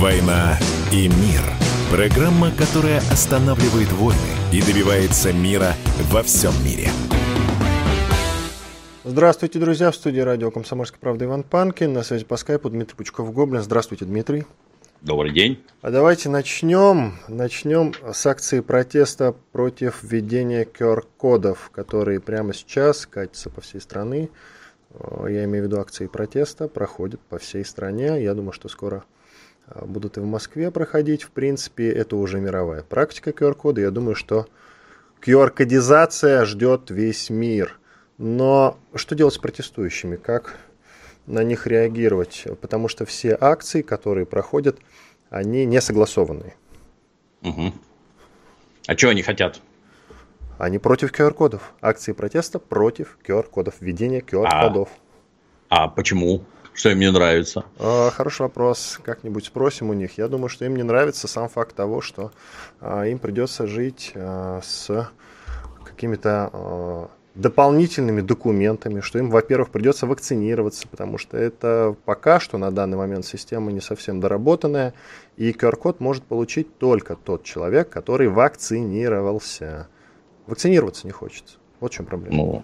«Война и мир». Программа, которая останавливает войны и добивается мира во всем мире. Здравствуйте, друзья. В студии радио «Комсомольская правда» Иван Панкин. На связи по скайпу Дмитрий Пучков-Гоблин. Здравствуйте, Дмитрий. Добрый день. А давайте начнем с акции протеста против введения QR-кодов, которые прямо сейчас катятся по всей стране. Я имею в виду акции протеста, проходят по всей стране. Я думаю, что скоро будут и в Москве проходить. В принципе, это уже мировая практика QR-кода. Я думаю, что QR-кодизация ждет весь мир. Но что делать с протестующими? Как на них реагировать? Потому что все акции, которые проходят, они не согласованные. Угу. А что они хотят? Они против QR-кодов. Акции протеста против QR-кодов. Введение QR-кодов. А почему? Что им не нравится? Хороший вопрос. Как-нибудь спросим у них. Я думаю, что им не нравится сам факт того, что им придется жить с какими-то дополнительными документами, что им, во-первых, придется вакцинироваться, потому что это пока что на данный момент система не совсем доработанная, и QR-код может получить только тот человек, который вакцинировался. Вакцинироваться не хочется. Вот в чем проблема.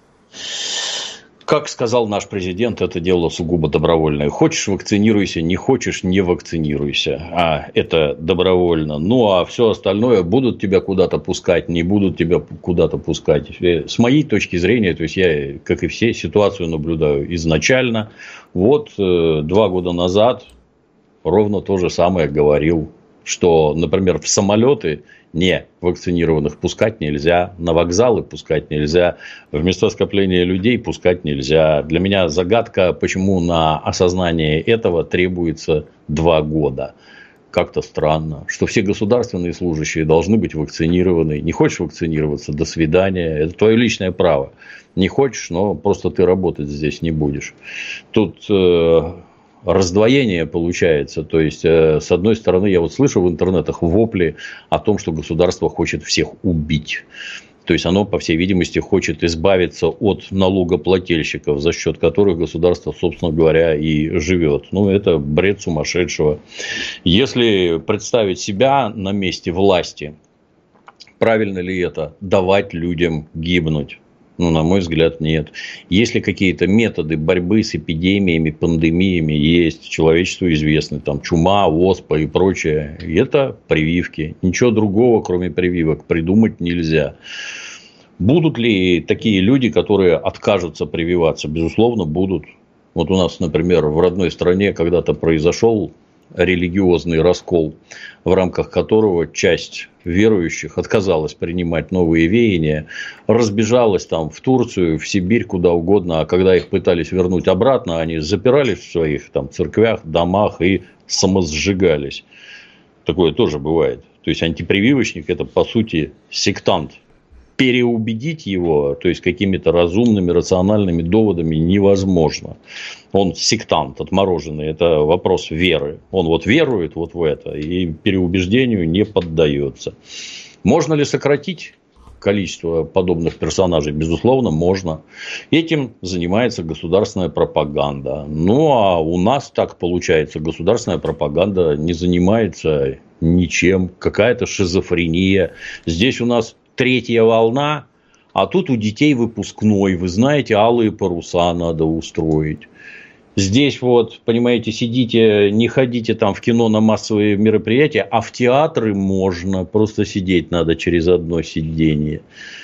Как сказал наш президент, это дело сугубо добровольное. Хочешь — вакцинируйся, не хочешь — не вакцинируйся. А это добровольно. Ну, а все остальное, будут тебя куда-то пускать, не будут тебя куда-то пускать. С моей точки зрения, то есть я, как и все, ситуацию наблюдаю изначально. Вот 2 года назад ровно то же самое говорил, что, например, в самолеты не вакцинированных пускать нельзя, на вокзалы пускать нельзя, в места скопления людей пускать нельзя. Для меня загадка, почему на осознание этого требуется 2 года. Как-то странно, что все государственные служащие должны быть вакцинированы. Не хочешь вакцинироваться — до свидания. Это твое личное право. Не хочешь, но просто ты работать здесь не будешь. Тут раздвоение получается. То есть, с одной стороны, я вот слышу в интернетах вопли о том, что государство хочет всех убить. То есть, оно, по всей видимости, хочет избавиться от налогоплательщиков, за счет которых государство, собственно говоря, и живет. Ну, это бред сумасшедшего. Если представить себя на месте власти, правильно ли это — давать людям гибнуть? Ну, на мой взгляд, нет. Если какие-то методы борьбы с эпидемиями, пандемиями есть, человечеству известны, там чума, оспа и прочее, это прививки. Ничего другого, кроме прививок, придумать нельзя. Будут ли такие люди, которые откажутся прививаться? Безусловно, будут. Вот у нас, например, в родной стране когда-то произошел религиозный раскол, в рамках которого часть верующих отказалась принимать новые веяния, разбежалась там в Турцию, в Сибирь, куда угодно, а когда их пытались вернуть обратно, они запирались в своих там церквях, домах и самосжигались. Такое тоже бывает. То есть, антипрививочник — это, по сути, сектант. Переубедить его, то есть, какими-то разумными, рациональными доводами невозможно. Он сектант, отмороженный. Это вопрос веры. Он вот верует вот в это и переубеждению не поддается. Можно ли сократить количество подобных персонажей? Безусловно, можно. Этим занимается государственная пропаганда. Ну, а у нас так получается. Государственная пропаганда не занимается ничем. Какая-то шизофрения. Здесь у нас 3-я волна, а тут у детей выпускной. Вы знаете, алые паруса надо устроить. Здесь вот, понимаете, сидите, не ходите там в кино на массовые мероприятия, а в театры можно. Просто сидеть надо через одно сиденье.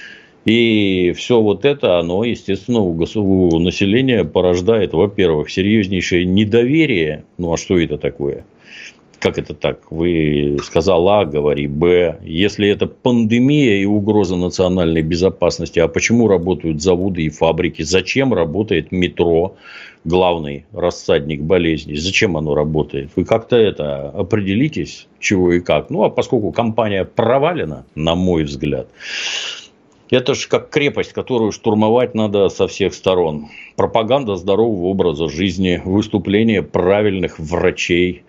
И все вот это, оно, естественно, у населения порождает, во-первых, серьезнейшее недоверие. Ну, а что это такое? Как это так? Вы сказал А, говори Б. Если это пандемия и угроза национальной безопасности, а почему работают заводы и фабрики? Зачем работает метро, главный рассадник болезней? Зачем оно работает? Вы как-то это определитесь, чего и как. Ну, а поскольку компания провалена, на мой взгляд, это же как крепость, которую штурмовать надо со всех сторон. Пропаганда здорового образа жизни, выступления правильных врачей,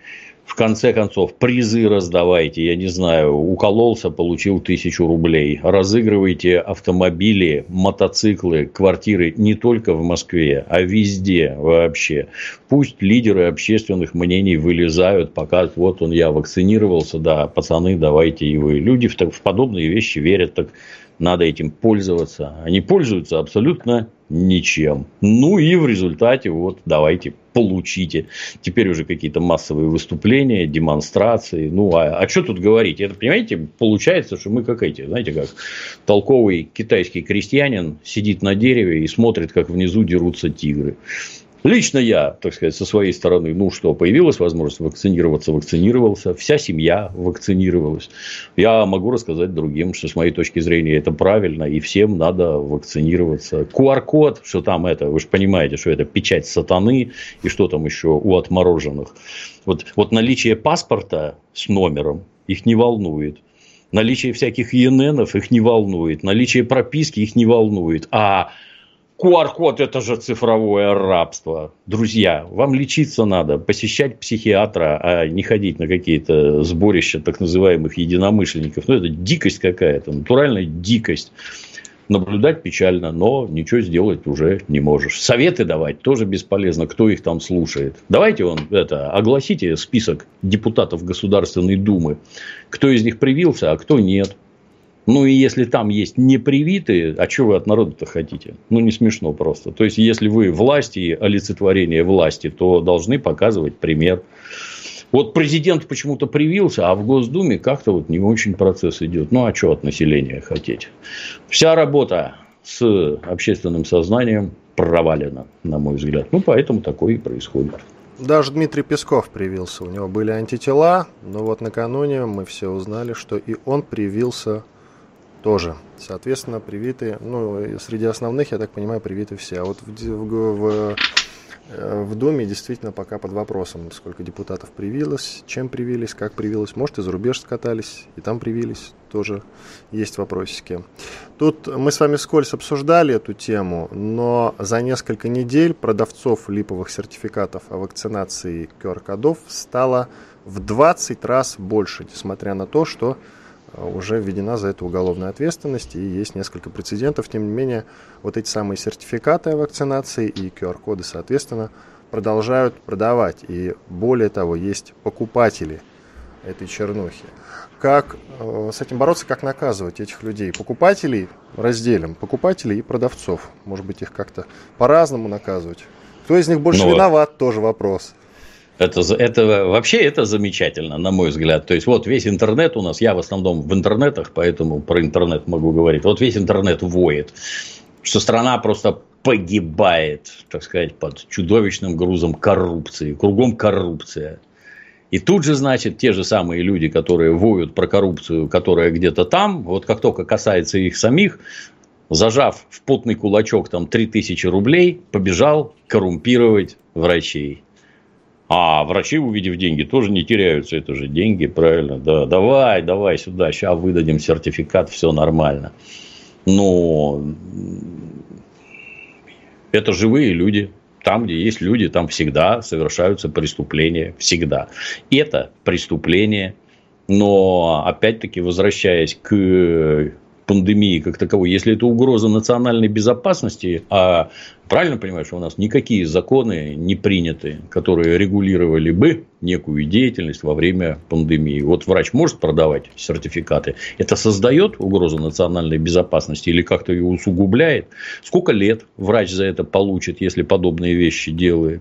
В конце концов, призы раздавайте, я не знаю, укололся, получил 1000 рублей. Разыгрывайте автомобили, мотоциклы, квартиры не только в Москве, а везде вообще. Пусть лидеры общественных мнений вылезают, показывают, вот он, я вакцинировался, да, пацаны, давайте и вы. Люди в подобные вещи верят, так надо этим пользоваться. Они пользуются абсолютно ничем. Ну и в результате вот давайте получите. Теперь уже какие-то массовые выступления, демонстрации. Ну а что тут говорить? Это, понимаете, получается, что мы как эти, знаете, как толковый китайский крестьянин сидит на дереве и смотрит, как внизу дерутся тигры. Лично я, так сказать, со своей стороны, ну что, появилась возможность вакцинироваться, вакцинировался, вся семья вакцинировалась. Я могу рассказать другим, что с моей точки зрения это правильно, и всем надо вакцинироваться. QR-код, что там это, вы же понимаете, что это печать сатаны, и что там еще у отмороженных. Вот наличие паспорта с номером их не волнует. Наличие всяких ИННов их не волнует. Наличие прописки их не волнует. А QR-код – это же цифровое рабство. Друзья, вам лечиться надо, посещать психиатра, а не ходить на какие-то сборища так называемых единомышленников. Ну, это дикость какая-то, натуральная дикость. Наблюдать печально, но ничего сделать уже не можешь. Советы давать тоже бесполезно, кто их там слушает. Давайте огласите список депутатов Государственной Думы, кто из них привился, а кто нет. Ну, и если там есть непривитые, а что вы от народа-то хотите? Ну, не смешно просто. То есть, если вы власть и олицетворение власти, то должны показывать пример. Вот президент почему-то привился, а в Госдуме как-то вот не очень процесс идет. Ну, а что от населения хотеть? Вся работа с общественным сознанием провалена, на мой взгляд. Ну, поэтому такое и происходит. Даже Дмитрий Песков привился. У него были антитела, но вот накануне мы все узнали, что и он привился тоже. Соответственно, привиты, ну, среди основных, я так понимаю, привиты все. А вот в Думе действительно пока под вопросом, сколько депутатов привилось, чем привились, как привилось. Может, и за рубеж скатались, и там привились. Тоже есть вопросики. Тут мы с вами вскользь обсуждали эту тему, но за несколько недель продавцов липовых сертификатов о вакцинации QR-кодов стало в 20 раз больше, несмотря на то, что уже введена за это уголовная ответственность, и есть несколько прецедентов. Тем не менее, вот эти самые сертификаты о вакцинации и QR-коды, соответственно, продолжают продавать. И более того, есть покупатели этой чернухи. Как с этим бороться, как наказывать этих людей? Покупателей разделим, покупателей и продавцов. Может быть, их как-то по-разному наказывать. Кто из них больше виноват, тоже вопрос. Это вообще это замечательно, на мой взгляд. То есть, вот весь интернет у нас, я в основном в интернетах, поэтому про интернет могу говорить. Вот весь интернет воет, что страна просто погибает, так сказать, под чудовищным грузом коррупции. Кругом коррупция. И тут же, значит, те же самые люди, которые воют про коррупцию, которая где-то там, вот как только касается их самих, зажав в потный кулачок там 3000 рублей, побежал коррумпировать врачей. А врачи, увидев деньги, тоже не теряются. Это же деньги, правильно? Да, давай сюда, сейчас выдадим сертификат, все нормально. Но это живые люди. Там, где есть люди, там всегда совершаются преступления. Всегда. Это преступление. Но, опять-таки, возвращаясь к пандемии как таковой, если это угроза национальной безопасности, а правильно понимаю, что у нас никакие законы не приняты, которые регулировали бы некую деятельность во время пандемии. Вот врач может продавать сертификаты. Это создает угрозу национальной безопасности или как-то ее усугубляет? Сколько лет врач за это получит, если подобные вещи делает?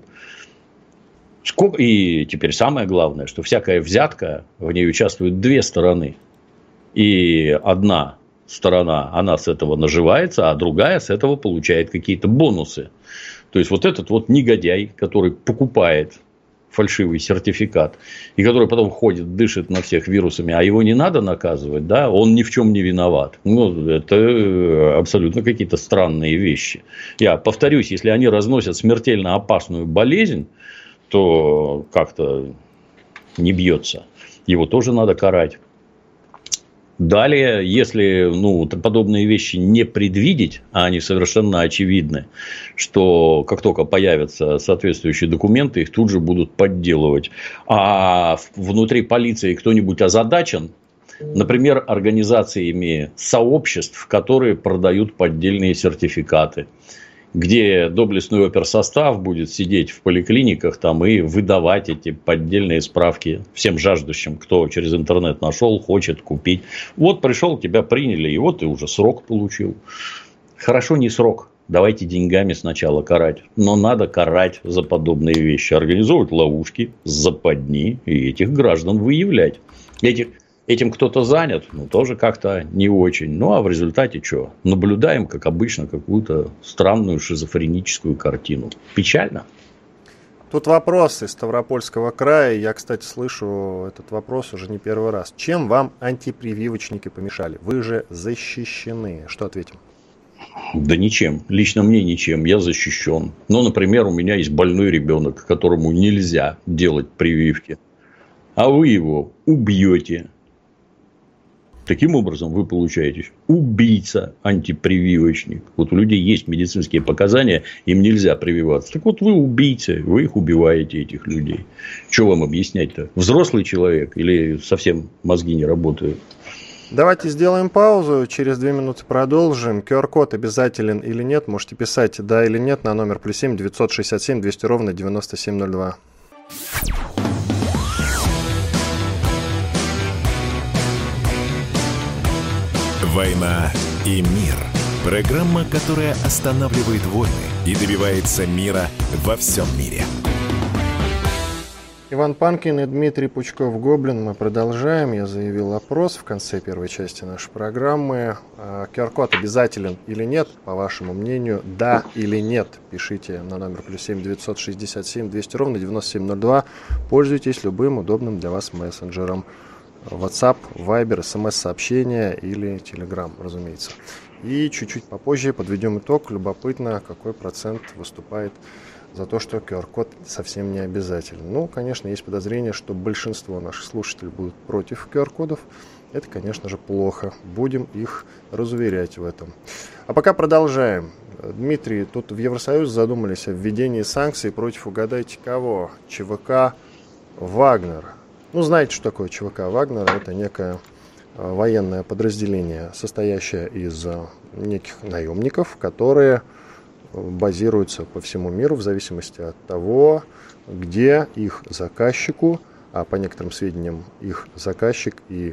И теперь самое главное, что всякая взятка, в ней участвуют две стороны. И одна сторона, она с этого наживается, а другая с этого получает какие-то бонусы. То есть, вот этот вот негодяй, который покупает фальшивый сертификат, и который потом ходит, дышит на всех вирусами, а его не надо наказывать, да, он ни в чем не виноват. Ну, это абсолютно какие-то странные вещи. Я повторюсь, если они разносят смертельно опасную болезнь, то как-то не бьется. Его тоже надо карать. Далее, если подобные вещи не предвидеть, а они совершенно очевидны, что как только появятся соответствующие документы, их тут же будут подделывать. А внутри полиции кто-нибудь озадачен, например, организациями сообществ, которые продают поддельные сертификаты, где доблестный оперсостав будет сидеть в поликлиниках там и выдавать эти поддельные справки всем жаждущим, кто через интернет нашел, хочет купить. Вот пришел, тебя приняли, и вот ты уже срок получил. Хорошо, не срок. Давайте деньгами сначала карать. Но надо карать за подобные вещи. Организовывать ловушки, западни и этих граждан выявлять. Этим кто-то занят, тоже как-то не очень. Ну, а в результате что? Наблюдаем, как обычно, какую-то странную шизофреническую картину. Печально. Тут вопрос из Ставропольского края. Я, кстати, слышу этот вопрос уже не первый раз. Чем вам антипрививочники помешали? Вы же защищены. Что ответим? Да ничем. Лично мне ничем. Я защищен. Но, например, у меня есть больной ребенок, которому нельзя делать прививки. А вы его убьете. Таким образом, вы получаетесь убийца-антипрививочник. Вот у людей есть медицинские показания, им нельзя прививаться. Так вот, вы убийцы, вы их убиваете, этих людей. Что вам объяснять-то? Взрослый человек или совсем мозги не работают? Давайте сделаем паузу, через 2 минуты продолжим. QR-код обязателен или нет? Можете писать да или нет на номер +7 967 200 ровно 9702. «Война и мир». Программа, которая останавливает войны и добивается мира во всем мире. Иван Панкин и Дмитрий Пучков-Гоблин. Мы продолжаем. Я заявил опрос в конце первой части нашей программы. QR-код обязателен или нет? По вашему мнению, да или нет? Пишите на номер +7 967 200 ровно 9702. Пользуйтесь любым удобным для вас мессенджером. WhatsApp, Viber, смс-сообщения или Telegram, разумеется. И чуть-чуть попозже подведем итог. Любопытно, какой процент выступает за то, что QR-код совсем не обязателен. Ну, конечно, есть подозрение, что большинство наших слушателей будут против QR-кодов. Это, конечно же, плохо. Будем их разуверять в этом. А пока продолжаем. Дмитрий, тут в Евросоюзе задумались о введении санкций против, угадайте кого? ЧВК «Вагнер». Ну, знаете, что такое ЧВК «Вагнер»? Это некое военное подразделение, состоящее из неких наемников, которые базируются по всему миру в зависимости от того, где их заказчику, а по некоторым сведениям их заказчик и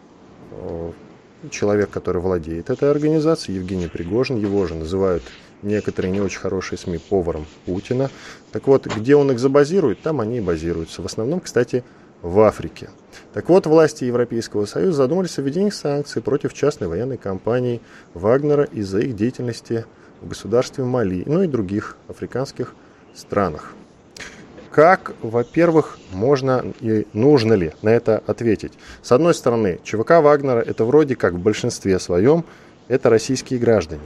человек, который владеет этой организацией, Евгений Пригожин, его же называют некоторые не очень хорошие СМИ поваром Путина. Так вот, где он их забазирует, там они и базируются. В основном, кстати, в Африке. Так вот, власти Европейского Союза задумались о введении санкций против частной военной компании «Вагнера» из-за их деятельности в государстве Мали, ну и других африканских странах. Как, во-первых, можно и нужно ли на это ответить? С одной стороны, ЧВК «Вагнера» это вроде как в большинстве своем это российские граждане.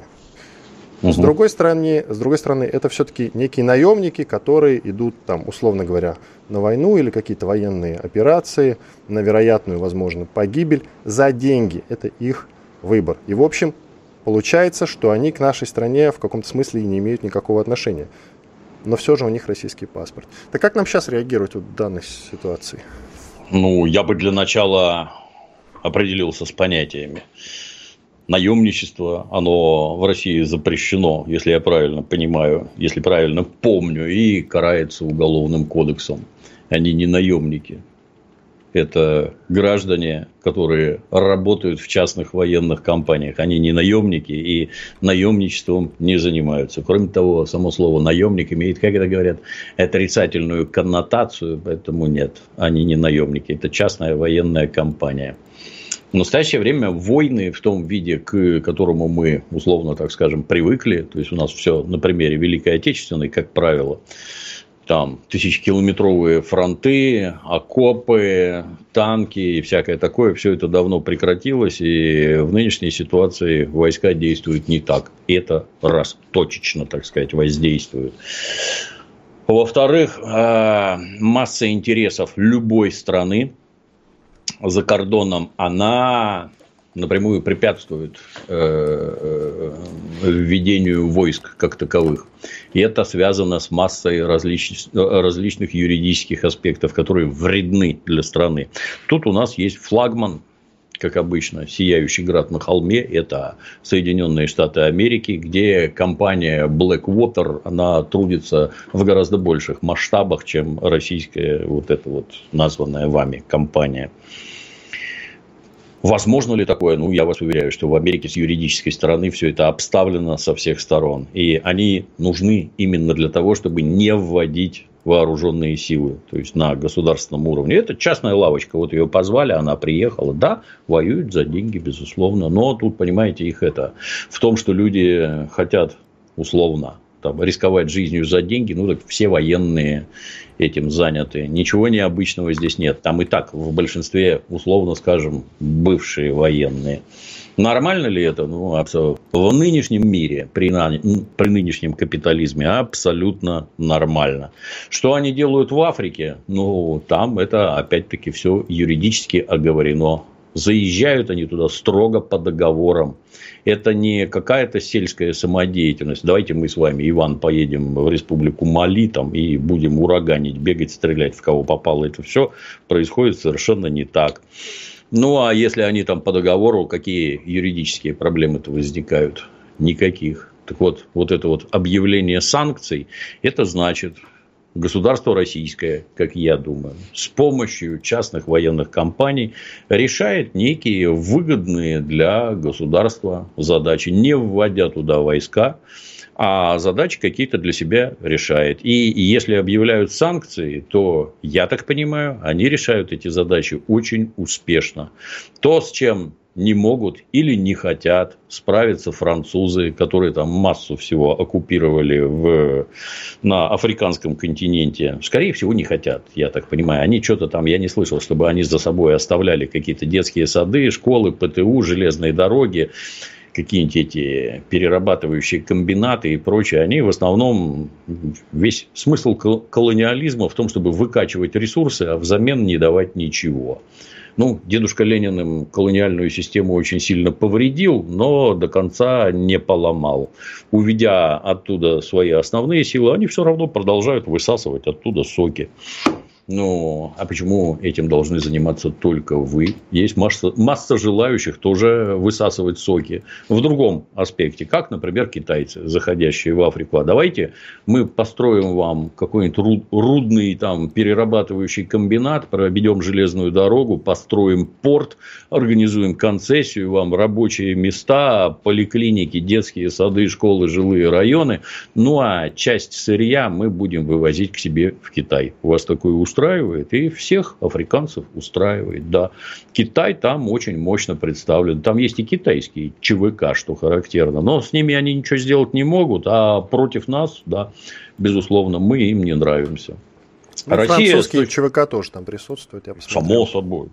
С другой стороны, это все-таки некие наемники, которые идут, там, условно говоря, на войну или какие-то военные операции, на вероятную, возможно, погибель за деньги. Это их выбор. И, в общем, получается, что они к нашей стране в каком-то смысле и не имеют никакого отношения. Но все же у них российский паспорт. Так как нам сейчас реагировать в данной ситуации? Ну, я бы для начала определился с понятиями. Наемничество, оно в России запрещено, если я правильно понимаю, если правильно помню, и карается уголовным кодексом. Они не наемники. Это граждане, которые работают в частных военных компаниях. Они не наемники и наемничеством не занимаются. Кроме того, само слово наемник имеет, как это говорят, отрицательную коннотацию, поэтому нет, они не наемники. Это частная военная компания. В настоящее время войны в том виде, к которому мы, условно так скажем, привыкли, то есть у нас все на примере Великой Отечественной, как правило, там тысячекилометровые фронты, окопы, танки и всякое такое, все это давно прекратилось, и в нынешней ситуации войска действуют не так. Это раз, точечно, так сказать, воздействуют. Во-вторых, масса интересов любой страны за кордоном, она напрямую препятствует введению войск как таковых. И это связано с массой различных юридических аспектов, которые вредны для страны. Тут у нас есть флагман, как обычно, сияющий град на холме, это Соединенные Штаты Америки, где компания Blackwater, она трудится в гораздо больших масштабах, чем российская вот эта вот названная вами компания. Возможно ли такое? Ну, я вас уверяю, что в Америке с юридической стороны все это обставлено со всех сторон. И они нужны именно для того, чтобы не вводить вооруженные силы, то есть на государственном уровне. Это частная лавочка, вот ее позвали, она приехала, да, воюют за деньги, безусловно, но тут, понимаете, их это в том, что люди хотят условно там, рисковать жизнью за деньги, ну, так все военные этим заняты, ничего необычного здесь нет, там и так в большинстве, условно скажем, бывшие военные. Нормально ли это? Ну, абсолютно. В нынешнем мире, при нынешнем капитализме, абсолютно нормально. Что они делают в Африке? Ну, там это, опять-таки, все юридически оговорено. Заезжают они туда строго по договорам. Это не какая-то сельская самодеятельность. Давайте мы с вами, Иван, поедем в республику Мали там, и будем ураганить, бегать, стрелять в кого попало. Это все происходит совершенно не так. Ну, а если они там по договору, какие юридические проблемы-то возникают? Никаких. Так вот, вот это вот объявление санкций, это значит, государство российское, как я думаю, с помощью частных военных компаний решает некие выгодные для государства задачи, не вводя туда войска, а задачи какие-то для себя решает. И если объявляют санкции, то, я так понимаю, они решают эти задачи очень успешно. То, с чем не могут или не хотят справиться французы, которые там массу всего оккупировали на африканском континенте, скорее всего, не хотят, я так понимаю. Они что-то там, я не слышал, чтобы они за собой оставляли какие-то детские сады, школы, ПТУ, железные дороги, какие-нибудь эти перерабатывающие комбинаты и прочее, они в основном, весь смысл колониализма в том, чтобы выкачивать ресурсы, а взамен не давать ничего. Ну, дедушка Ленин им колониальную систему очень сильно повредил, но до конца не поломал. Уведя оттуда свои основные силы, они все равно продолжают высасывать оттуда соки. Ну, а почему этим должны заниматься только вы? Есть масса желающих тоже высасывать соки. В другом аспекте, как, например, китайцы, заходящие в Африку. А давайте мы построим вам какой-нибудь рудный там, перерабатывающий комбинат, проведем железную дорогу, построим порт, организуем концессию, вам рабочие места, поликлиники, детские сады, школы, жилые районы. Ну, а часть сырья мы будем вывозить к себе в Китай. У вас такое устраивает? И всех африканцев устраивает, да. Китай там очень мощно представлен. Там есть и китайские ЧВК, что характерно. Но с ними они ничего сделать не могут. А против нас, да, безусловно, мы им не нравимся. Ну, Россия, французские ЧВК тоже там присутствуют. Я само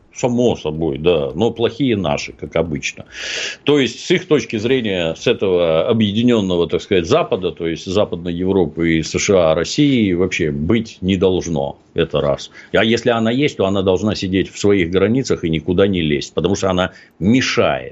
собой, да. Но плохие наши, как обычно. То есть, с их точки зрения, с этого объединенного, так сказать, Запада, то есть, Западной Европы и США, России вообще быть не должно. Это раз. А если она есть, то она должна сидеть в своих границах и никуда не лезть. Потому что она мешает.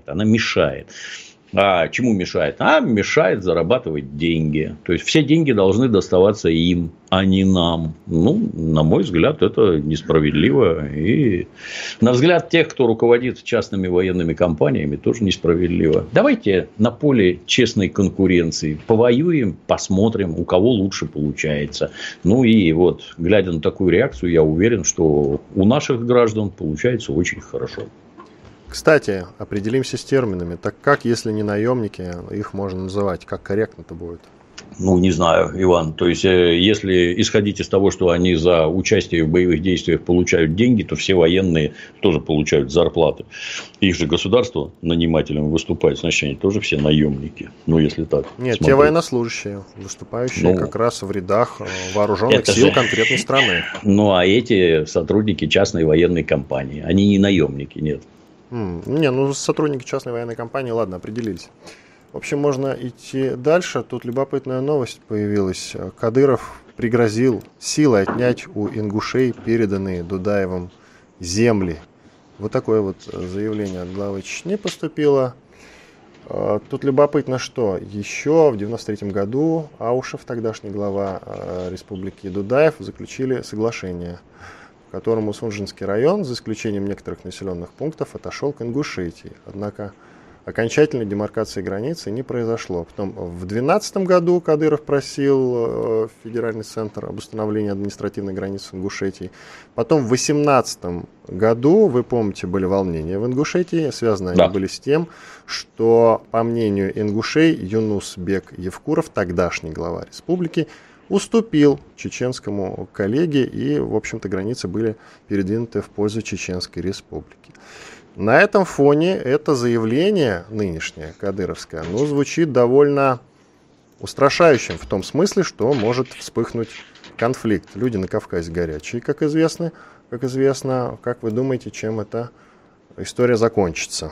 А чему мешает? Мешает зарабатывать деньги. То есть, все деньги должны доставаться им, а не нам. Ну, на мой взгляд, это несправедливо. И на взгляд тех, кто руководит частными военными компаниями, тоже несправедливо. Давайте на поле честной конкуренции повоюем, посмотрим, у кого лучше получается. Ну, и вот, глядя на такую реакцию, я уверен, что у наших граждан получается очень хорошо. Кстати, определимся с терминами. Так как, если не наемники, их можно называть? Как корректно это будет? Ну, не знаю, Иван. То есть, если исходить из того, что они за участие в боевых действиях получают деньги, то все военные тоже получают зарплаты. Их же государство нанимателем выступает, значит, они тоже все наемники. Ну, если так. Нет, те военнослужащие, выступающие как раз в рядах вооруженных сил конкретной страны. Ну, а эти сотрудники частной военной компании, они не наемники, нет. Сотрудники частной военной компании, ладно, определились. В общем, можно идти дальше. Тут любопытная новость появилась. Кадыров пригрозил силой отнять у ингушей переданные Дудаевым земли. Вот такое вот заявление от главы Чечни поступило. Тут любопытно, что еще в 1993 году Аушев, тогдашний глава республики, и Дудаев заключили соглашение, в котором Усунжинский район, за исключением некоторых населенных пунктов, отошел к Ингушетии. Однако окончательной демаркации границы не произошло. Потом в 2012 году Кадыров просил федеральный центр об установлении административной границы с Ингушетией. Потом в 2018 году, вы помните, были волнения в Ингушетии, связаны они были с тем, что, по мнению ингушей, Юнусбек Евкуров, тогдашний глава республики, уступил чеченскому коллеге, и, в общем-то, границы были передвинуты в пользу Чеченской республики. На этом фоне это заявление нынешнее, кадыровское, звучит довольно устрашающим в том смысле, что может вспыхнуть конфликт. Люди на Кавказе горячие, как известно. Как вы думаете, чем эта история закончится?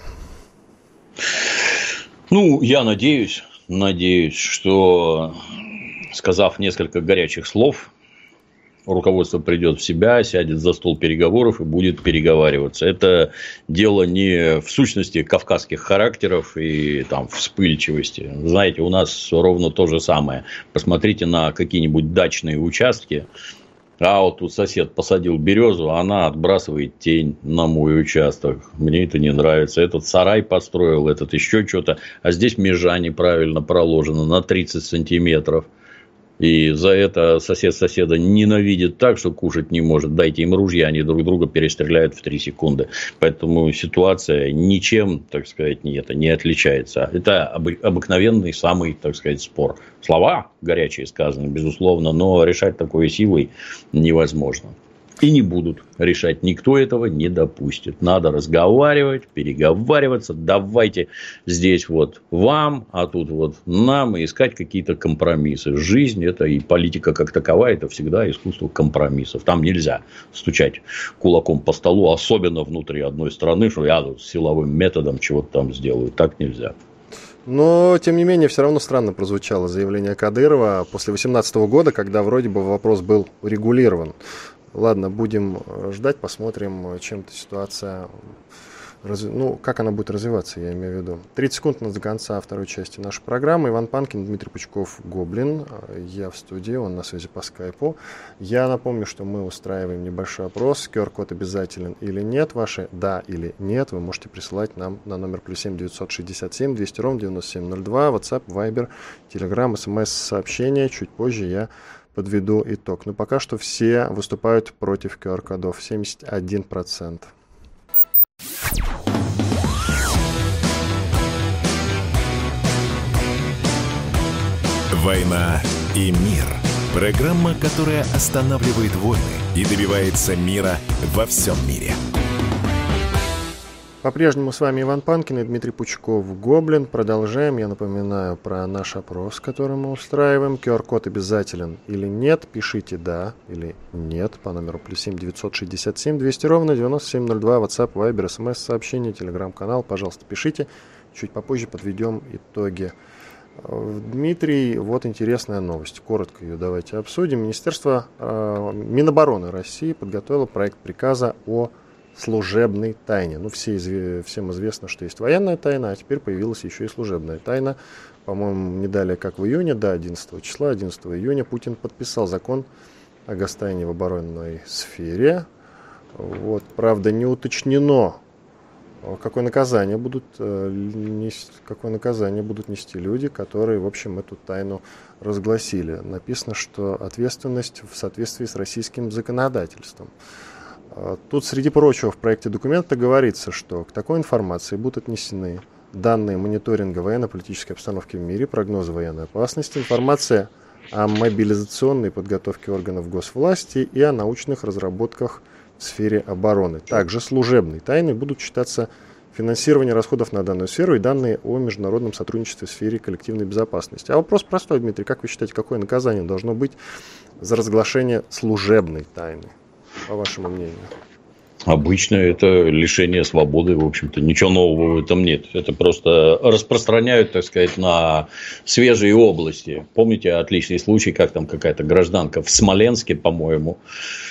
Я надеюсь, что, сказав несколько горячих слов, руководство придет в себя, сядет за стол переговоров и будет переговариваться. Это дело не в сущности кавказских характеров и вспыльчивости. Знаете, у нас ровно то же самое. Посмотрите на какие-нибудь дачные участки. А вот тут сосед посадил березу, она отбрасывает тень на мой участок. Мне это не нравится. Этот сарай построил, этот еще что-то. А здесь межа неправильно проложена на 30 сантиметров. И за это сосед соседа ненавидит так, что кушать не может. Дайте им ружья, они друг друга перестреляют в 3 секунды. Поэтому ситуация ничем, не отличается. Это обыкновенный самый, спор. Слова горячие сказаны, безусловно, но решать такое силой невозможно. И не будут решать. Никто этого не допустит. Надо разговаривать, переговариваться. Давайте здесь вам, а тут нам, и искать какие-то компромиссы. Жизнь это и политика как таковая, это всегда искусство компромиссов. Там нельзя стучать кулаком по столу, особенно внутри одной страны, что я тут силовым методом чего-то там сделаю. Так нельзя. Но, тем не менее, все равно странно прозвучало заявление Кадырова после 2018 года, когда вроде бы вопрос был урегулирован. Ладно, будем ждать, посмотрим, чем эта ситуация, как она будет развиваться, я имею в виду. 30 секунд до конца второй части нашей программы. Иван Панкин, Дмитрий Пучков, Гоблин. Я в студии, он на связи по скайпу. Я напомню, что мы устраиваем небольшой опрос. QR-код обязателен или нет? Ваши да или нет вы можете присылать нам на номер +7 967 200 9702. WhatsApp, Viber, Telegram, SMS-сообщения. Чуть позже я подведу итог. Но пока что все выступают против QR-кодов. 71%. «Война и мир». Программа, которая останавливает войны и добивается мира во всем мире. По-прежнему с вами Иван Панкин и Дмитрий Пучков, Гоблин. Продолжаем. Я напоминаю про наш опрос, который мы устраиваем. QR-код обязателен или нет? Пишите «да» или «нет» по номеру +7 967 200 9702. WhatsApp, Viber, SMS-сообщение, Telegram-канал. Пожалуйста, пишите. Чуть попозже подведем итоги. Дмитрий, интересная новость. Коротко ее давайте обсудим. Минобороны России подготовило проект приказа о служебной тайне. Всем известно, что есть военная тайна, а теперь появилась еще и служебная тайна. По-моему, не далее, как в июне, 11 числа, 11 июня, Путин подписал закон о гостайне в оборонной сфере. Правда, не уточнено, какое наказание будут нести люди, которые, в общем, эту тайну разгласили. Написано, что ответственность в соответствии с российским законодательством. Тут, среди прочего, в проекте документа говорится, что к такой информации будут отнесены данные мониторинга военно-политической обстановки в мире, прогнозы военной опасности, информация о мобилизационной подготовке органов госвласти и о научных разработках в сфере обороны. Также служебной тайной будут считаться финансирование расходов на данную сферу и данные о международном сотрудничестве в сфере коллективной безопасности. А вопрос простой, Дмитрий. Как вы считаете, какое наказание должно быть за разглашение служебной тайны, по вашему мнению? Обычно это лишение свободы, в общем-то, ничего нового в этом нет. Это просто распространяют, на свежие области. Помните отличный случай, как там какая-то гражданка в Смоленске, по-моему,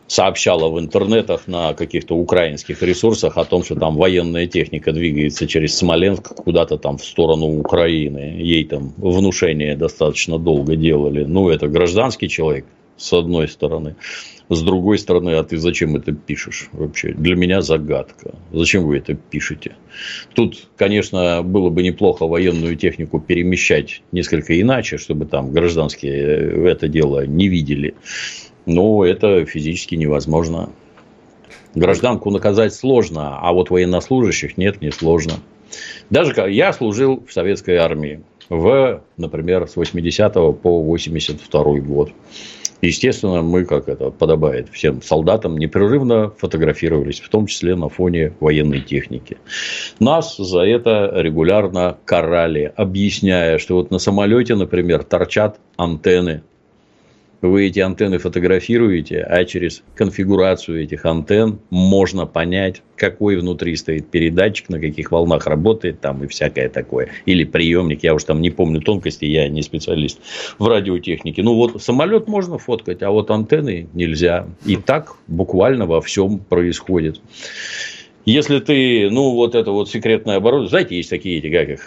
сообщала в интернетах на каких-то украинских ресурсах о том, что там военная техника двигается через Смоленск куда-то там в сторону Украины. Ей там внушение достаточно долго делали. Ну, это гражданский человек, с одной стороны. С другой стороны, а ты зачем это пишешь вообще? Для меня загадка. Зачем вы это пишете? Тут, конечно, было бы неплохо военную технику перемещать несколько иначе, чтобы там гражданские это дело не видели. Но это физически невозможно. Гражданку наказать сложно, а вот военнослужащих нет, не сложно. Даже я служил в советской армии, например, с 80 по 82 год. Естественно, мы, как это подобает всем солдатам, непрерывно фотографировались, в том числе на фоне военной техники. Нас за это регулярно карали, объясняя, что вот на самолете, например, торчат антенны. Вы эти антенны фотографируете, а через конфигурацию этих антенн можно понять, какой внутри стоит передатчик, на каких волнах работает там и всякое такое. Или приемник, я уж там не помню тонкостей, я не специалист в радиотехнике. Ну вот самолет можно фоткать, а вот антенны нельзя. И так буквально во всем происходит. Если ты, вот это вот секретное оборудование, знаете, есть такие эти, как их,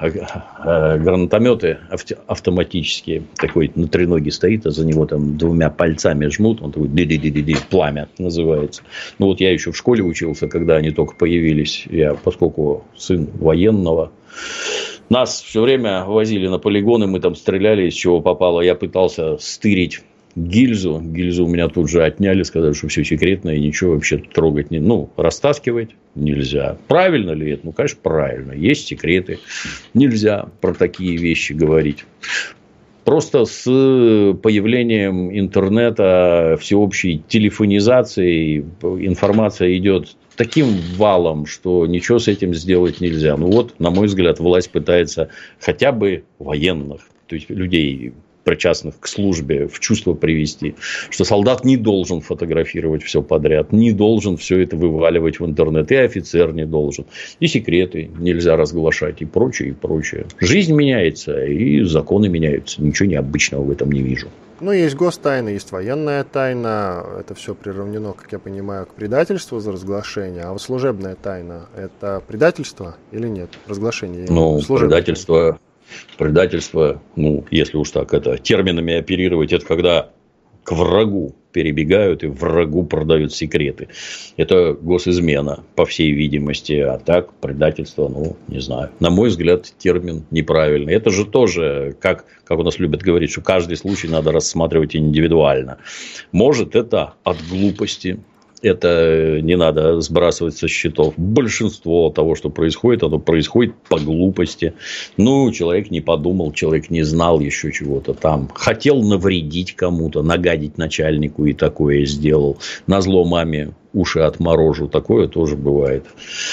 гранатометы автоматические, такой на треноге стоит, а за него там двумя пальцами жмут, он такой пламя называется. Ну вот я еще в школе учился, когда они только появились, поскольку сын военного, нас все время возили на полигоны, мы там стреляли из чего попало, я пытался стырить гильзу у меня тут же отняли, сказали, что все секретное, ничего вообще трогать не, растаскивать нельзя. Правильно ли это? Конечно, правильно. Есть секреты. Нельзя про такие вещи говорить. Просто с появлением интернета, всеобщей телефонизации информация идет таким валом, что ничего с этим сделать нельзя. На мой взгляд, власть пытается хотя бы военных, то есть людей, причастных к службе, в чувство привести, что солдат не должен фотографировать все подряд, не должен все это вываливать в интернет, и офицер не должен, и секреты нельзя разглашать, и прочее, и прочее. Жизнь меняется, и законы меняются. Ничего необычного в этом не вижу. Есть гостайна, есть военная тайна. Это все приравнено, как я понимаю, к предательству за разглашение. А вот служебная тайна – это предательство или нет? Разглашение? Предательство, если уж так терминами оперировать, это когда к врагу перебегают и врагу продают секреты. Это госизмена, по всей видимости. А так, предательство, не знаю. На мой взгляд, термин неправильный. Это же тоже, как у нас любят говорить, что каждый случай надо рассматривать индивидуально. Может, это от глупости. Это не надо сбрасывать со счетов. Большинство того, что происходит, оно происходит по глупости. Человек не подумал, человек не знал еще чего-то там. Хотел навредить кому-то, нагадить начальнику и такое сделал. Назло маме уши отморожу. Такое тоже бывает.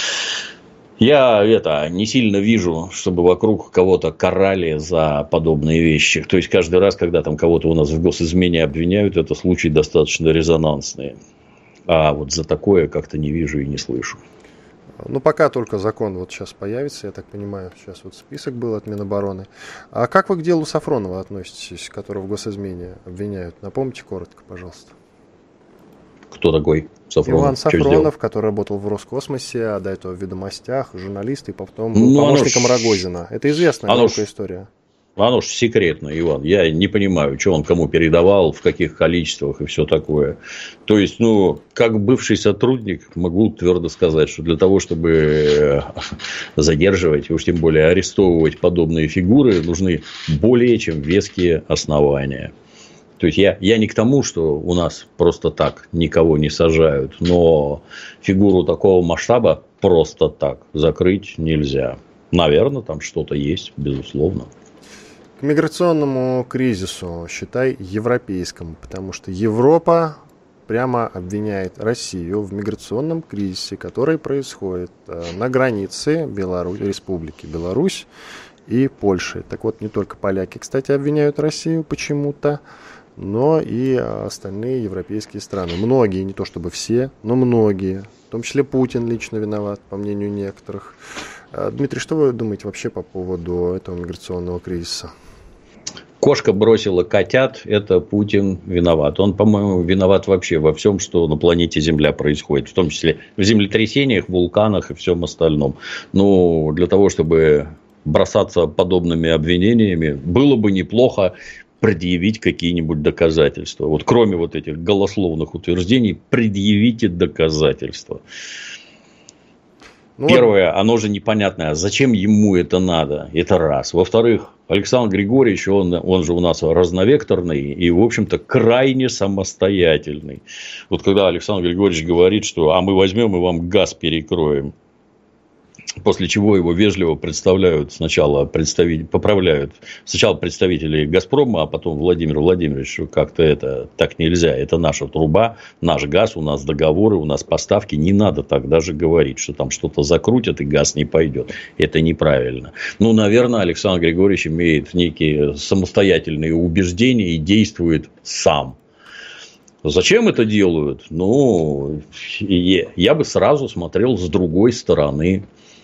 Я не сильно вижу, чтобы вокруг кого-то карали за подобные вещи. То есть, каждый раз, когда там кого-то у нас в госизмене обвиняют, это случаи достаточно резонансные. А вот за такое как-то не вижу и не слышу. Пока только закон сейчас появится, я так понимаю. Сейчас список был от Минобороны. А как вы к делу Сафронова относитесь, которого в госизмене обвиняют? Напомните коротко, пожалуйста. Кто такой Сафронов? Иван Сафронов, который работал в Роскосмосе, а до этого в «Ведомостях», журналист, и потом был помощником Рогозина. Это известная громкая история. Оно же секретно, Иван. Я не понимаю, что он кому передавал, в каких количествах и все такое. То есть, как бывший сотрудник, могу твердо сказать, что для того, чтобы задерживать, уж тем более арестовывать подобные фигуры, нужны более чем веские основания. То есть, я не к тому, что у нас просто так никого не сажают, но фигуру такого масштаба просто так закрыть нельзя. Наверное, там что-то есть, безусловно. К миграционному кризису, считай, европейскому, потому что Европа прямо обвиняет Россию в миграционном кризисе, который происходит на границе Республики Беларусь и Польши. Так вот, не только поляки, кстати, обвиняют Россию почему-то, но и остальные европейские страны. Многие, не то чтобы все, но многие, в том числе Путин лично виноват, по мнению некоторых. Дмитрий, что вы думаете вообще по поводу этого миграционного кризиса? Кошка бросила котят, это Путин виноват. Он, по-моему, виноват вообще во всем, что на планете Земля происходит. В том числе в землетрясениях, вулканах и всем остальном. Но для того, чтобы бросаться подобными обвинениями, было бы неплохо предъявить какие-нибудь доказательства. Вот кроме вот этих голословных утверждений, предъявите доказательства. Первое, оно же непонятное. Зачем ему это надо? Это раз. Во-вторых, Александр Григорьевич, он же у нас разновекторный и, в общем-то, крайне самостоятельный. Вот когда Александр Григорьевич говорит, что мы возьмем и вам газ перекроем. После чего его вежливо представляют поправляют сначала представители «Газпрома», а потом Владимир Владимирович, что как-то это так нельзя. Это наша труба, наш газ, у нас договоры, у нас поставки. Не надо так даже говорить, что там что-то закрутят и газ не пойдет. Это неправильно. Наверное, Александр Григорьевич имеет некие самостоятельные убеждения и действует сам. Зачем это делают? Я бы сразу смотрел с другой стороны.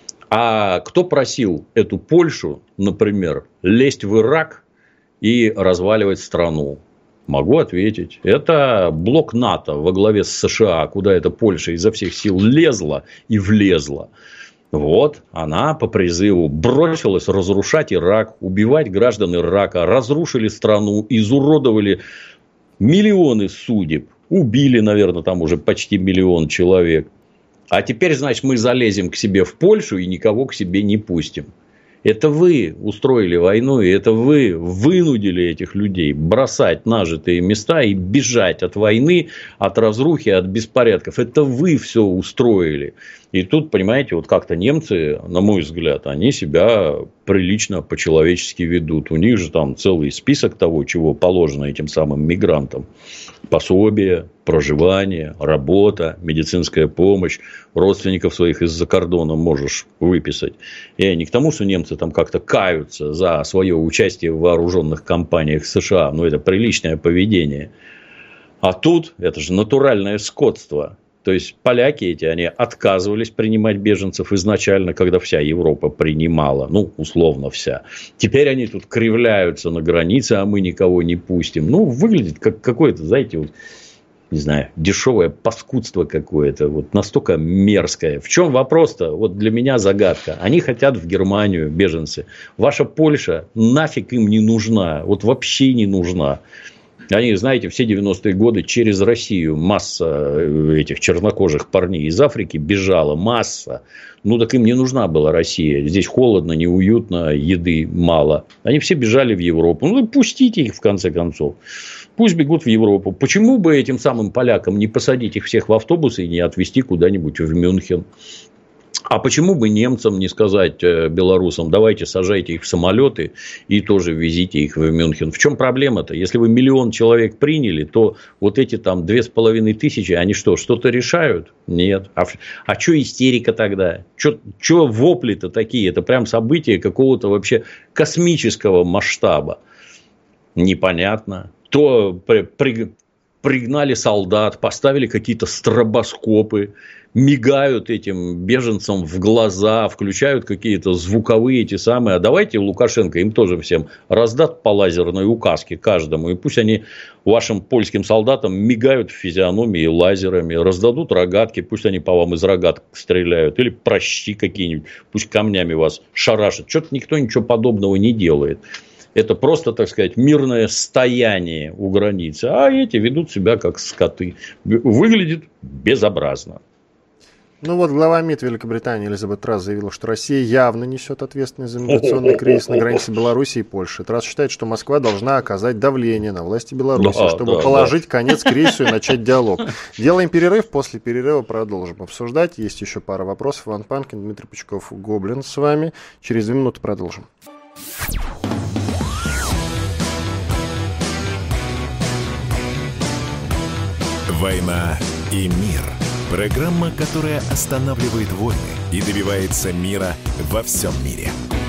А кто просил эту Польшу, например, лезть в Ирак и разваливать страну? Могу ответить. Это блок НАТО во главе с США, куда эта Польша изо всех сил лезла и влезла. Вот она по призыву бросилась разрушать Ирак, убивать граждан Ирака, разрушили страну, изуродовали миллионы судеб, убили, наверное, там уже почти 1 миллион человек. А теперь, значит, мы залезем к себе в Польшу и никого к себе не пустим. Это вы устроили войну, и это вы вынудили этих людей бросать нажитые места и бежать от войны, от разрухи, от беспорядков. Это вы все устроили. И тут, понимаете, вот как-то немцы, на мой взгляд, они себя прилично по-человечески ведут. У них же там целый список того, чего положено этим самым мигрантам. Пособие, проживание, работа, медицинская помощь. Родственников своих из-за кордона можешь выписать. Я не к тому, что немцы там как-то каются за свое участие в вооруженных кампаниях США. Но это приличное поведение. А тут это же натуральное скотство. То есть поляки эти, они отказывались принимать беженцев изначально, когда вся Европа принимала, условно вся. Теперь они тут кривляются на границе, а мы никого не пустим. Выглядит как какое-то, знаете, не знаю, дешевое паскудство какое-то, настолько мерзкое. В чем вопрос-то? Для меня загадка. Они хотят в Германию, беженцы. Ваша Польша нафиг им не нужна, вообще не нужна. Они, знаете, все 90-е годы через Россию масса этих чернокожих парней из Африки бежала. Масса. Так им не нужна была Россия. Здесь холодно, неуютно, еды мало. Они все бежали в Европу. Пустите их, в конце концов. Пусть бегут в Европу. Почему бы этим самым полякам не посадить их всех в автобусы и не отвезти куда-нибудь в Мюнхен? А почему бы немцам не сказать белорусам, давайте сажайте их в самолеты и тоже везите их в Мюнхен? В чем проблема-то? Если вы 1 миллион человек приняли, то эти там 2500, они что-то решают? Нет. А что истерика тогда? Что вопли-то такие? Это прям события какого-то вообще космического масштаба. Непонятно. То пригнали солдат, поставили какие-то стробоскопы, мигают этим беженцам в глаза, включают какие-то звуковые эти самые. А давайте Лукашенко им тоже всем раздаст по лазерной указке каждому. И пусть они вашим польским солдатам мигают в физиономии лазерами, раздадут рогатки, пусть они по вам из рогаток стреляют. Или прощи какие-нибудь, пусть камнями вас шарашат. Что-то никто ничего подобного не делает. Это просто, так сказать, мирное стояние у границы. А эти ведут себя как скоты. Выглядит безобразно. Глава МИД Великобритании Элизабет Трасс заявила, что Россия явно несет ответственность за миграционный кризис на границе Беларуси и Польши. Трасс считает, что Москва должна оказать давление на власти Беларуси, чтобы положить конец кризису и начать диалог. Делаем перерыв, после перерыва продолжим обсуждать. Есть еще пара вопросов. Иван Панкин, Дмитрий Пучков, Гоблин с вами. Через 2 минуты продолжим. «Война и мир». Программа, которая останавливает войны и добивается мира во всем мире.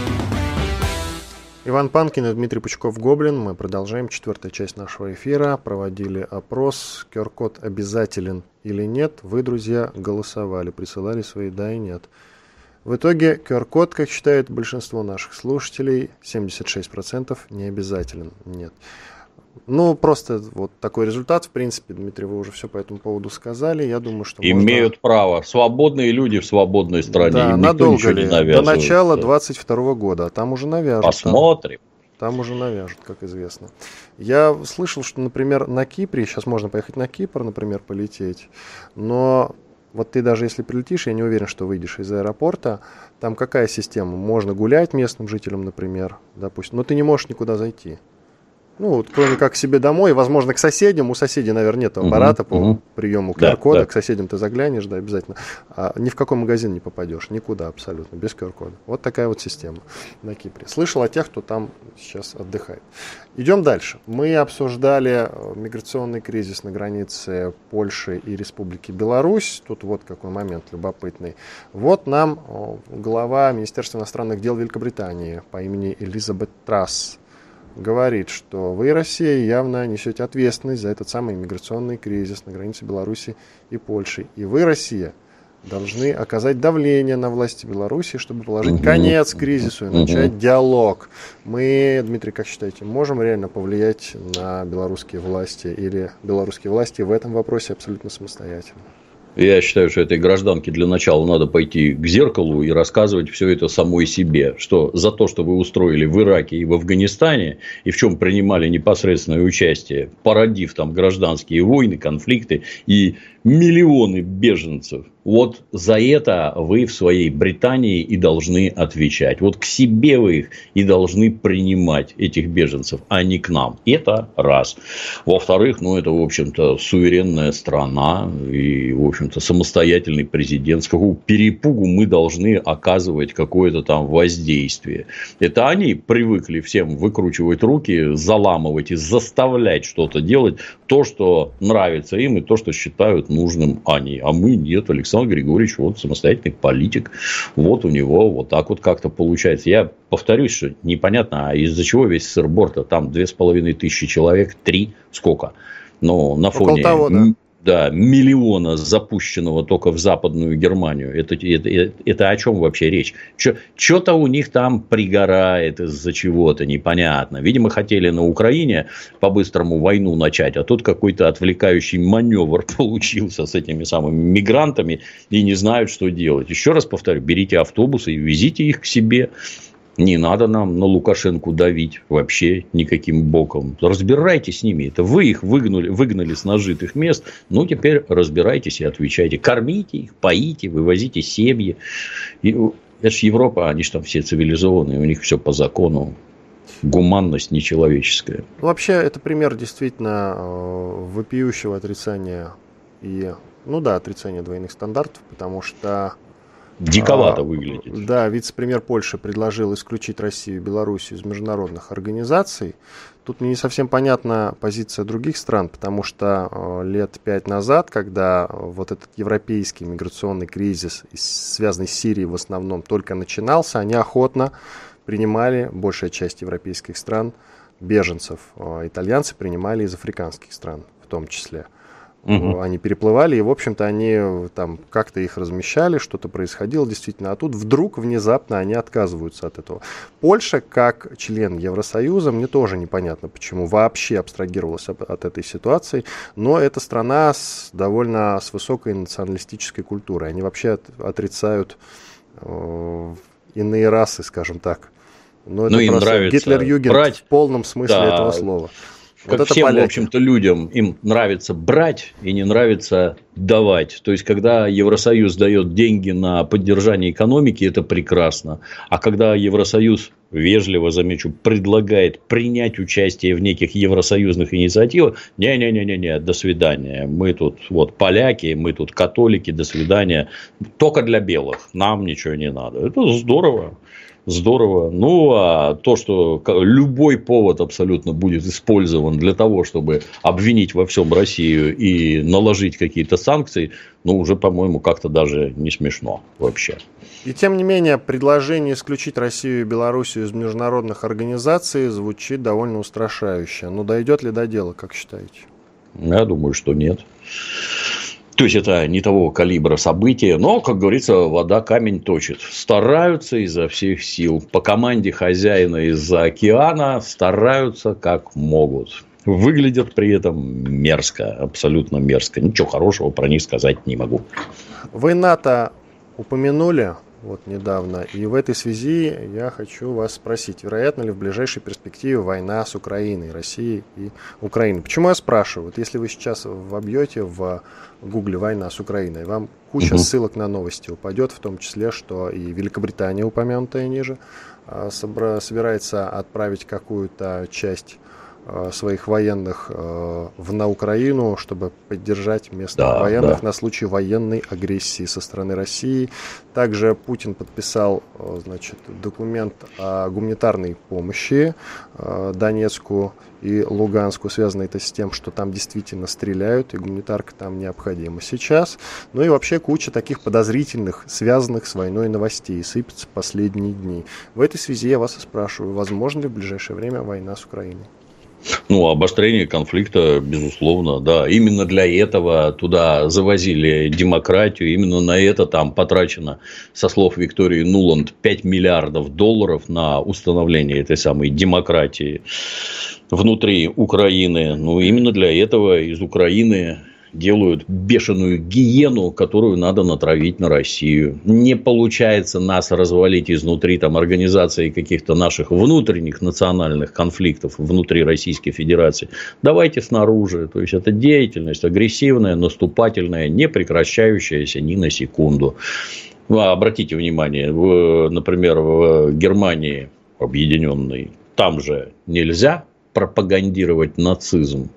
Иван Панкин и Дмитрий Пучков, Гоблин. Мы продолжаем 4-я часть нашего эфира. Проводили опрос. QR-код обязателен или нет? Вы, друзья, голосовали, присылали свои «да» и «нет». В итоге QR-код, как считает большинство наших слушателей, 76% не обязателен. Нет. Ну, просто вот такой результат. В принципе, Дмитрий, вы уже все по этому поводу сказали. Я думаю, что имеют право. Свободные люди в свободной стране. Да, им никто ничего не навязывает. До начала 2022 года. А там уже навяжут. Посмотрим. Там уже навяжут, как известно. Я слышал, что, например, на Кипре, сейчас можно поехать на Кипр, например, полететь, но вот ты даже если прилетишь, я не уверен, что выйдешь из аэропорта, там какая система? Можно гулять местным жителям, например, допустим, но ты не можешь никуда зайти. Ну, вот, кроме как к себе домой, возможно, к соседям. У соседей, наверное, нет аппарата по приему QR-кода. Да. К соседям ты заглянешь, да, обязательно. А ни в какой магазин не попадешь, никуда абсолютно, без QR-кода. Вот такая вот система на Кипре. Слышал о тех, кто там сейчас отдыхает. Идем дальше. Мы обсуждали миграционный кризис на границе Польши и Республики Беларусь. Тут вот какой момент любопытный. Вот нам глава Министерства иностранных дел Великобритании по имени Элизабет Трасс говорит, что вы, Россия, явно несете ответственность за этот самый миграционный кризис на границе Беларуси и Польши. И вы, Россия, должны оказать давление на власти Беларуси, чтобы положить конец кризису и начать диалог. Мы, Дмитрий, как считаете, можем реально повлиять на белорусские власти, или белорусские власти в этом вопросе абсолютно самостоятельно? Я считаю, что этой гражданке для начала надо пойти к зеркалу и рассказывать все это самой себе, что за то, что вы устроили в Ираке и в Афганистане, и в чем принимали непосредственное участие, породив там гражданские войны, конфликты и миллионы беженцев, вот за это вы в своей Британии и должны отвечать. Вот к себе вы их и должны принимать, этих беженцев, а не к нам. Это раз. Во-вторых, ну, это, в общем-то, суверенная страна и, в общем-то, самостоятельный президент. С какого перепугу мы должны оказывать какое-то там воздействие. Это они привыкли всем выкручивать руки, заламывать и заставлять что-то делать, то, что нравится им, и то, что считают нужным они. А мы нет. Александр Григорьевич, вот самостоятельный политик, вот у него вот так вот как-то получается. Я повторюсь, что непонятно, а из-за чего весь сыр-бор-то, там 2500 человек, 3, сколько? Но на фоне... Около того, да. Да, миллиона запущенного только в Западную Германию. Это о чем вообще речь? Что-то у них там пригорает из-за чего-то, непонятно. Видимо, хотели на Украине по-быстрому войну начать, а тут какой-то отвлекающий маневр получился с этими самыми мигрантами и не знают, что делать. Еще раз повторю, берите автобусы и везите их к себе. Не надо нам на Лукашенку давить вообще никаким боком. Разбирайтесь с ними. Это вы их выгнали с нажитых мест. Ну, теперь разбирайтесь и отвечайте. Кормите их, поите, вывозите семьи. Это же Европа, они же там все цивилизованные. У них все по закону. Гуманность нечеловеческая. Вообще, это пример действительно вопиющего отрицания отрицания двойных стандартов, потому что диковато выглядит. Да, вице-премьер Польши предложил исключить Россию и Белоруссию из международных организаций. Тут мне не совсем понятна позиция других стран, потому что лет 5 назад, когда вот этот европейский миграционный кризис, связанный с Сирией в основном, только начинался, они охотно принимали, большая часть европейских стран, беженцев. Итальянцы принимали из африканских стран в том числе. Они переплывали, и, в общем-то, они там как-то их размещали, что-то происходило действительно. А тут вдруг, внезапно, они отказываются от этого. Польша, как член Евросоюза, мне тоже непонятно, почему вообще абстрагировалась от этой ситуации. Но это страна с высокой националистической культурой. Они вообще отрицают иные расы, скажем так. Но это им нравится Гитлер-Югент в полном смысле этого слова. Как вот всем, в общем-то, людям, им нравится брать и не нравится давать. То есть, когда Евросоюз дает деньги на поддержание экономики, это прекрасно. А когда Евросоюз, вежливо замечу, предлагает принять участие в неких евросоюзных инициативах, не-не-не, до свидания. Мы тут поляки, мы тут католики, до свидания. Только для белых, нам ничего не надо. Это здорово. Здорово. Ну, а то, что любой повод абсолютно будет использован для того, чтобы обвинить во всем Россию и наложить какие-то санкции, уже, по-моему, как-то даже не смешно вообще. И тем не менее, предложение исключить Россию и Белоруссию из международных организаций звучит довольно устрашающе. Но дойдет ли до дела, как считаете? Я думаю, что нет. То есть, это не того калибра события, но, как говорится, вода камень точит. Стараются изо всех сил. По команде хозяина из-за океана стараются как могут. Выглядят при этом мерзко, абсолютно мерзко. Ничего хорошего про них сказать не могу. Вы НАТО упомянули недавно, и в этой связи я хочу вас спросить, вероятно ли в ближайшей перспективе война с Украиной, Россией и Украиной? Почему я спрашиваю? Если вы сейчас вобьете в Гугле «война с Украиной», вам куча ссылок на новости упадет, в том числе, что и Великобритания, упомянутая ниже, собирается отправить какую-то часть своих военных на Украину, чтобы поддержать местных военных на случай военной агрессии со стороны России. Также Путин подписал, документ о гуманитарной помощи Донецку и Луганску. Связано это с тем, что там действительно стреляют, и гуманитарка там необходима сейчас. Ну и вообще куча таких подозрительных, связанных с войной новостей, сыпется последние дни. В этой связи я вас и спрашиваю, возможно ли в ближайшее время война с Украиной? Обострение конфликта, безусловно, да. Именно для этого туда завозили демократию. Именно на это там потрачено, со слов Виктории Нуланд, $5 миллиардов на установление этой самой демократии внутри Украины. Именно для этого из Украины делают бешеную гиену, которую надо натравить на Россию. Не получается нас развалить изнутри организации каких-то наших внутренних национальных конфликтов внутри Российской Федерации. Давайте снаружи. То есть, это деятельность агрессивная, наступательная, не прекращающаяся ни на секунду. Обратите внимание, например, в Германии объединенной, там же нельзя пропагандировать нацизм.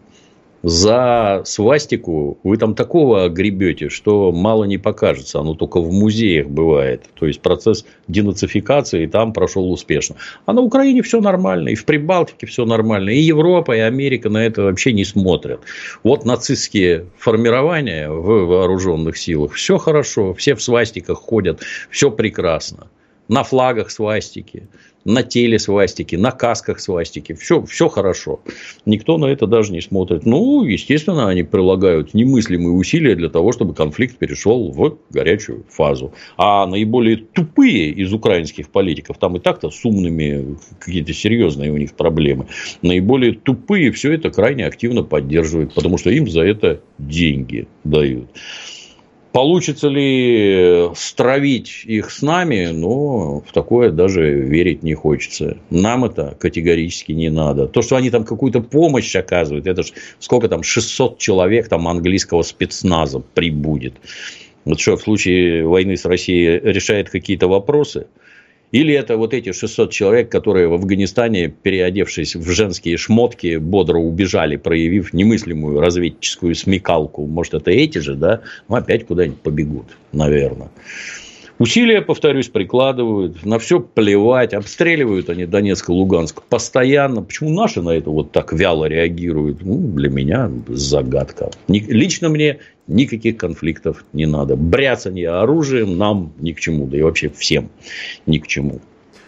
За свастику вы там такого гребете, что мало не покажется. Оно только в музеях бывает. То есть, процесс денацификации там прошел успешно. А на Украине все нормально. И в Прибалтике все нормально. И Европа, и Америка на это вообще не смотрят. Нацистские формирования в вооруженных силах. Все хорошо. Все в свастиках ходят. Все прекрасно. На флагах свастики. На теле свастики, на касках свастики. Все хорошо. Никто на это даже не смотрит. Естественно, они прилагают немыслимые усилия для того, чтобы конфликт перешел в горячую фазу. А наиболее тупые из украинских политиков, там и так-то с умными какие-то серьезные у них проблемы, наиболее тупые все это крайне активно поддерживают, потому что им за это деньги дают. Получится ли стравить их с нами, в такое даже верить не хочется. Нам это категорически не надо. То, что они там какую-то помощь оказывают, это ж сколько там, 600 человек там английского спецназа прибудет. Что, в случае войны с Россией решает какие-то вопросы? Или это эти 600 человек, которые в Афганистане, переодевшись в женские шмотки, бодро убежали, проявив немыслимую разведческую смекалку. Может, это эти же, да? Опять куда-нибудь побегут, наверное. Усилия, повторюсь, прикладывают, на все плевать, обстреливают они Донецк и Луганск постоянно. Почему наши на это так вяло реагируют? Для меня загадка. Лично мне никаких конфликтов не надо. Бряцанье оружием нам ни к чему, да и вообще всем ни к чему.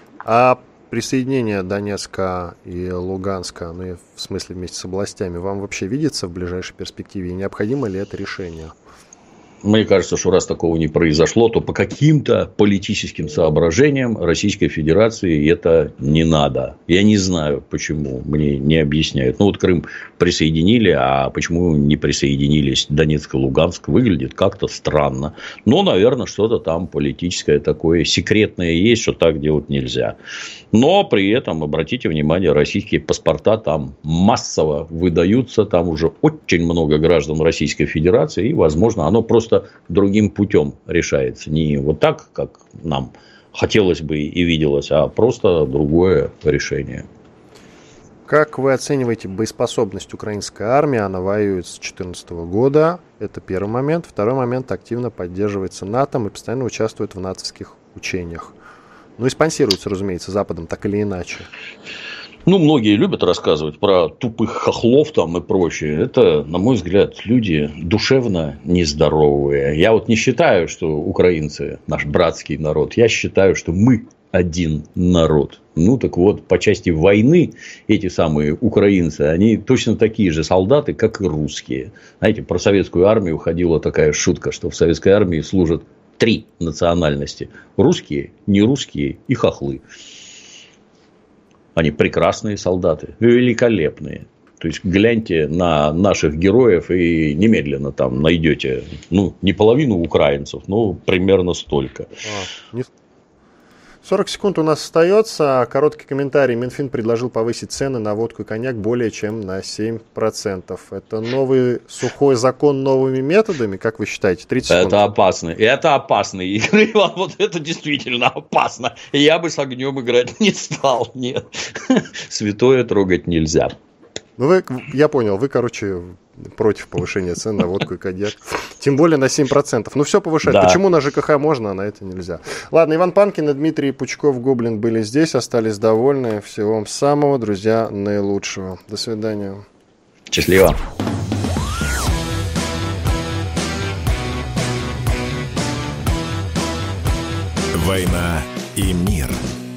А присоединение Донецка и Луганска, в смысле вместе с областями, вам вообще видится в ближайшей перспективе? И необходимо ли это решение? Мне кажется, что раз такого не произошло, то по каким-то политическим соображениям Российской Федерации это не надо. Я не знаю, почему, мне не объясняют. Крым присоединили, а почему не присоединились Донецк и Луганск, выглядит как-то странно. Но, наверное, что-то там политическое такое секретное есть, что так делать нельзя. Но при этом, обратите внимание, российские паспорта там массово выдаются, там уже очень много граждан Российской Федерации, и, возможно, оно просто другим путем решается. Не так, как нам хотелось бы и виделось, а просто другое решение. Как вы оцениваете боеспособность украинской армии? Она воюет с 2014 года. Это первый момент. Второй момент: активно поддерживается НАТО и постоянно участвует в натовских учениях. И спонсируется, разумеется, Западом так или иначе. Многие любят рассказывать про тупых хохлов там и прочее. Это, на мой взгляд, люди душевно нездоровые. Я не считаю, что украинцы наш братский народ. Я считаю, что мы один народ. Ну, так вот, по части войны эти самые украинцы, они точно такие же солдаты, как и русские. Знаете, про советскую армию ходила такая шутка, что в советской армии служат 3 национальности. Русские, нерусские и хохлы. Они прекрасные солдаты, великолепные. То есть, гляньте на наших героев и немедленно там найдете, ну, не половину украинцев, но примерно столько. 40 секунд у нас остается. Короткий комментарий. Минфин предложил повысить цены на водку и коньяк более чем на 7%. Это новый сухой закон новыми методами, как вы считаете? 30 секунд. Это опасно. Это опасно, Игорь Иван. Вот это действительно опасно. Я бы с огнем играть не стал. Нет. Святое трогать нельзя. Ну, я понял, вы, короче, против повышения цен на водку и коньяк. Тем более на 7%. Ну, все повышать. Да. Почему на ЖКХ можно, а на это нельзя? Ладно, Иван Панкин и Дмитрий Пучков, Гоблин, были здесь, остались довольны. Всего вам самого, друзья, наилучшего. До свидания. Счастливо. «Война и мир».